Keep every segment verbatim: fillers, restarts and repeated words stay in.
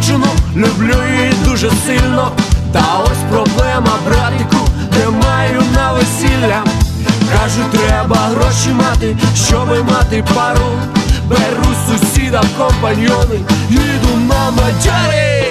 дівчину, люблю її дуже сильно. Та ось проблема, братику, не маю на весілля. Кажуть, треба гроші мати, щоби мати пару. Беру сусіда в компаньйони, їду на Мадяри.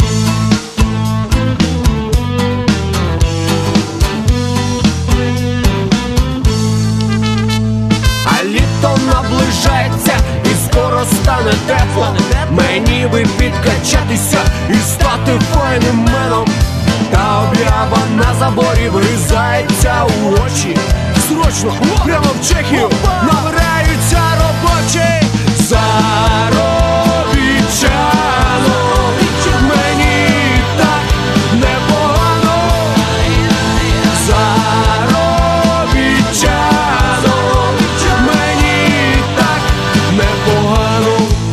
А літо наближається і скоро стане тепло. Мені би підкачатися і стати файним меном. Та об'ява на заборі врізається у очі. Срочно, прямо в Чехію набираються робочі. Заробітчано, мені так непогано. Заробітчано, мені так непогано.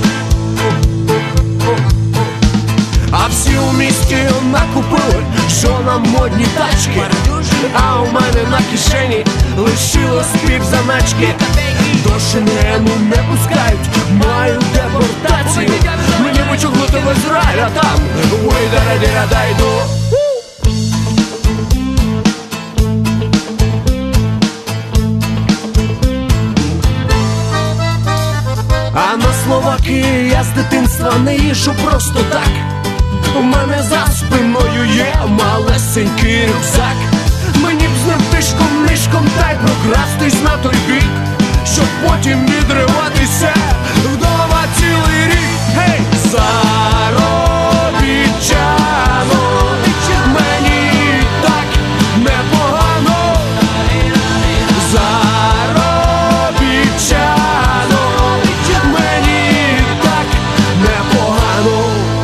А всі у місті накупили, що нам модні тачки. А у мене на кишені лишилось півзаначки. До Шенгену не пускають, маю депортацію. Мені вичухнути в Ізраїль, а там ой, дара-діра-да йду. А на Словакії я з дитинства не їжу просто так. У мене за спиною є малесенький рюкзак. Мені б з ним тишком-нишком та й прокрастись на той бік, щоб потім відриватися вдома цілий рік. Гей! Заробітчано, мені так непогано. Заробітчано, мені так непогано.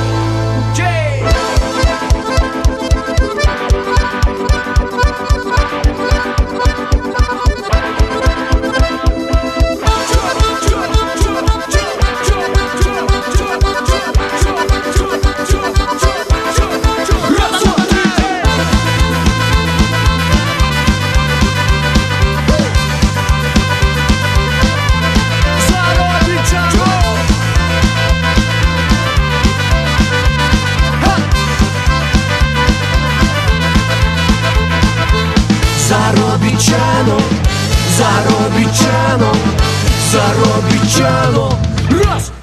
Заробітчано, заробітчано, заробітчано. Раз!